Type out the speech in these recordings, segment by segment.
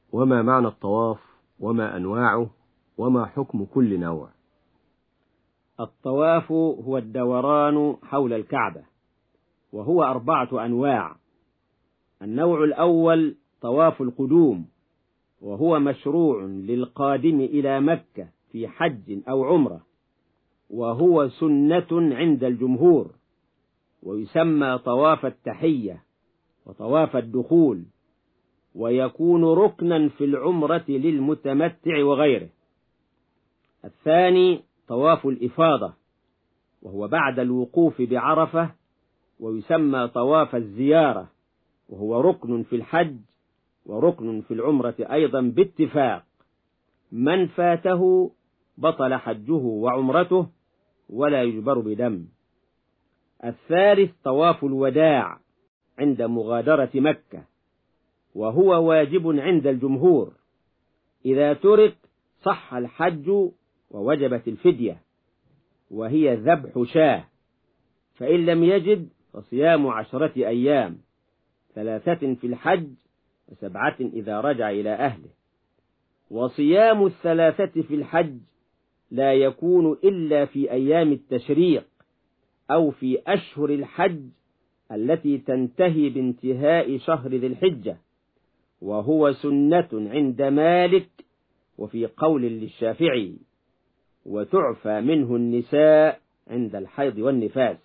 وما معنى الطواف وما أنواعه وما حكم كل نوع؟ الطواف هو الدوران حول الكعبة، وهو 4 أنواع. النوع الأول طواف القدوم، وهو مشروع للقادم إلى مكة في حج أو عمرة، وهو سنة عند الجمهور، ويسمى طواف التحية وطواف الدخول، ويكون ركنا في العمرة للمتمتع وغيره. الثاني طواف الإفاضة، وهو بعد الوقوف بعرفة، ويسمى طواف الزيارة، وهو ركن في الحج وركن في العمرة أيضا باتفاق. من فاته بطل حجه وعمرته ولا يجبر بدم. الثالث طواف الوداع عند مغادرة مكة، وهو واجب عند الجمهور. إذا ترك صح الحج ووجبت الفدية، وهي ذبح شاة، فإن لم يجد فصيام 10 أيام، 3 في الحج و7 إذا رجع إلى أهله. وصيام 3 في الحج لا يكون إلا في أيام التشريق أو في أشهر الحج التي تنتهي بانتهاء شهر ذي الحجة، وهو سنة عند مالك وفي قول للشافعي، وتعفى منه النساء عند الحيض والنفاس.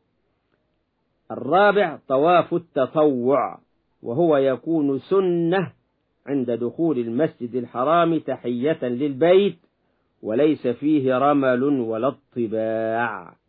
الرابع طواف التطوع، وهو يكون سنة عند دخول المسجد الحرام تحية للبيت، وليس فيه رمل ولا اطباع.